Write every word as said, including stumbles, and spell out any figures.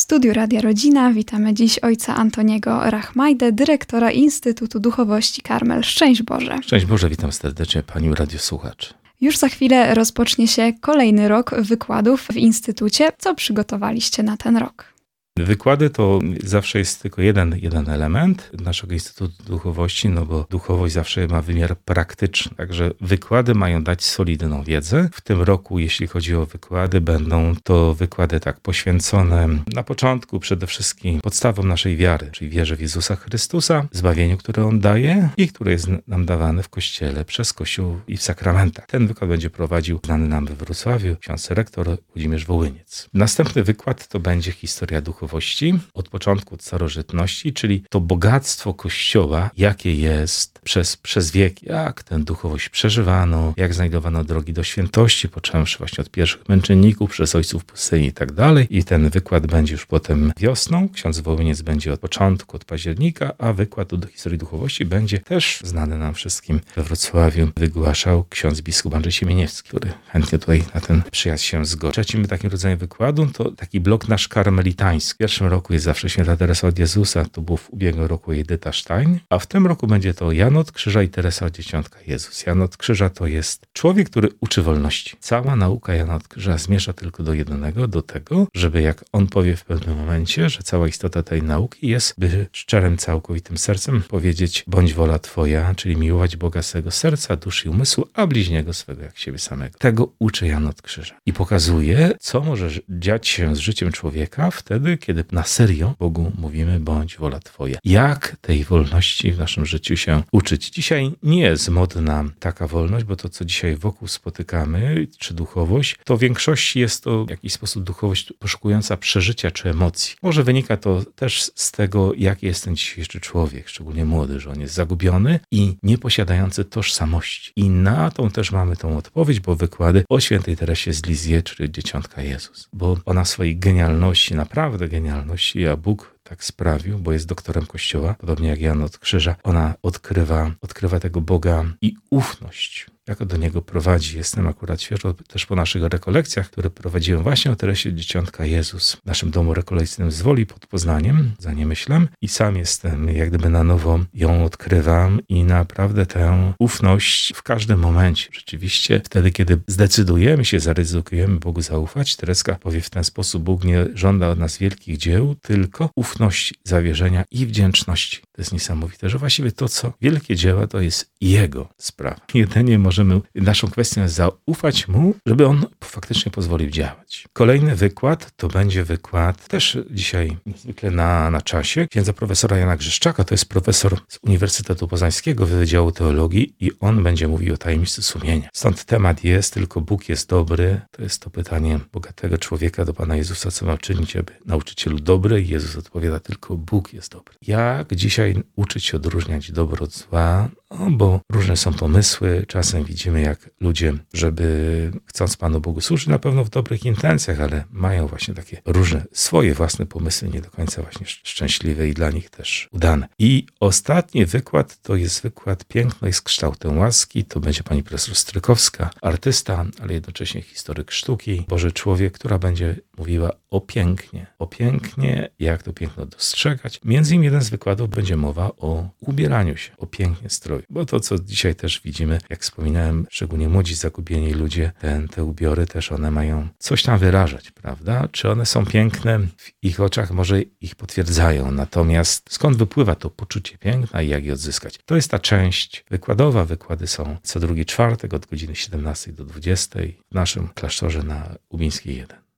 studiu Radia Rodzina witamy dziś ojca Antoniego Rachmajdę, dyrektora Instytutu Duchowości Karmel. Szczęść Boże. Szczęść Boże, witam serdecznie Pani radiosłuchacz. Już za chwilę rozpocznie się kolejny rok wykładów w Instytucie. Co przygotowaliście na ten rok? Wykłady to zawsze jest tylko jeden, jeden element naszego Instytutu Duchowości, no bo duchowość zawsze ma wymiar praktyczny. Także wykłady mają dać solidną wiedzę. W tym roku, jeśli chodzi o wykłady, będą to wykłady tak poświęcone na początku przede wszystkim podstawom naszej wiary, czyli wierze w Jezusa Chrystusa, zbawieniu, które On daje i które jest nam dawane w Kościele, przez Kościół i w sakramentach. Ten wykład będzie prowadził znany nam we Wrocławiu ksiądz rektor Włodzimierz Wołyniec. Następny wykład to będzie historia duchowości. Od początku, od starożytności, czyli to bogactwo Kościoła, jakie jest przez, przez wieki, jak tę duchowość przeżywano, jak znajdowano drogi do świętości, począwszy właśnie od pierwszych męczenników, przez ojców pustyni i tak dalej. I ten wykład będzie już potem wiosną. Ksiądz Wołyniec będzie od początku, od października, a wykład do historii duchowości będzie też znany nam wszystkim we Wrocławiu. Wygłaszał ksiądz biskup Andrzej Siemieniewski, który chętnie tutaj na ten przyjazd się zgodzi. Trzecim takim rodzajem wykładu to taki blok nasz karmelitański. W pierwszym roku jest zawsze święta Teresa od Jezusa, to było w ubiegłym roku Edyta Stein, a w tym roku będzie to Jan od Krzyża i Teresa od Dzieciątka Jezus. Jan od Krzyża to jest człowiek, który uczy wolności. Cała nauka Jana od Krzyża zmierza tylko do jednego, do tego, żeby jak on powie w pewnym momencie, że cała istota tej nauki jest, by szczerym, całkowitym sercem powiedzieć, bądź wola Twoja, czyli miłować Boga swego serca, duszy i umysłu, a bliźniego swego jak siebie samego. Tego uczy Jan od Krzyża i pokazuje, co może dziać się z życiem człowieka wtedy, kiedy na serio Bogu mówimy, bądź wola Twoja. Jak tej wolności w naszym życiu się uczyć? Dzisiaj nie jest modna taka wolność, bo to, co dzisiaj wokół spotykamy, czy duchowość, to w większości jest to w jakiś sposób duchowość poszukująca przeżycia czy emocji. Może wynika to też z tego, jaki jest ten dzisiejszy człowiek, szczególnie młody, że on jest zagubiony i nieposiadający tożsamości. I na tą też mamy tą odpowiedź, bo wykłady o świętej Teresie z Lizie, czyli Dzieciątka Jezus. Bo ona w swojej genialności, naprawdę genialności, a Bóg tak sprawił, bo jest doktorem Kościoła, podobnie jak Jan od Krzyża, ona odkrywa, odkrywa tego Boga i ufność, jak do Niego prowadzi. Jestem akurat świeżo też po naszych rekolekcjach, które prowadziłem właśnie o Teresie Dzieciątka Jezus w naszym domu rekolekcyjnym z Woli pod Poznaniem, za Niemyślem, i sam jestem, jak gdyby na nowo ją odkrywam i naprawdę tę ufność w każdym momencie. Rzeczywiście wtedy, kiedy zdecydujemy się, zaryzykujemy Bogu zaufać, Tereska powie w ten sposób: Bóg nie żąda od nas wielkich dzieł, tylko ufności, zawierzenia i wdzięczności. To jest niesamowite, że właściwie to, co wielkie dzieła, to jest Jego sprawa. Jedynie możemy, naszą kwestią jest zaufać Mu, żeby On faktycznie pozwolił działać. Kolejny wykład to będzie wykład też dzisiaj niezwykle na, na czasie księdza profesora Jana Grzeszczaka. To jest profesor z Uniwersytetu Poznańskiego Wydziału Teologii i on będzie mówił o tajemnicy sumienia. Stąd temat jest tylko Bóg jest dobry. To jest to pytanie bogatego człowieka do Pana Jezusa, co ma czynić, aby nauczycielu dobry? I Jezus odpowiada tylko: Bóg jest dobry. Jak dzisiaj uczyć się odróżniać dobro od zła? No, bo różne są pomysły. Czasem widzimy, jak ludzie, żeby chcąc Panu Bogu służyć, na pewno w dobrych intencjach, ale mają właśnie takie różne swoje własne pomysły, nie do końca właśnie szczęśliwe i dla nich też udane. I ostatni wykład to jest wykład Piękno jest kształtem łaski. To będzie pani profesor Strykowska, artysta, ale jednocześnie historyk sztuki, Boży człowiek, która będzie mówiła o pięknie. O pięknie, jak to piękno dostrzegać. Między innymi jeden z wykładów będzie mowa o ubieraniu się, o pięknie stroju. Bo to, co dzisiaj też widzimy, jak wspominałem, szczególnie młodzi, zagubieni ludzie, ten, te ubiory też one mają coś tam wyrażać, prawda? Czy one są piękne? W ich oczach może ich potwierdzają. Natomiast skąd wypływa to poczucie piękna i jak je odzyskać? To jest ta część wykładowa. Wykłady są co drugi czwartek od godziny siedemnastej do dwudziestej w naszym klasztorze na Ubińskiej jeden.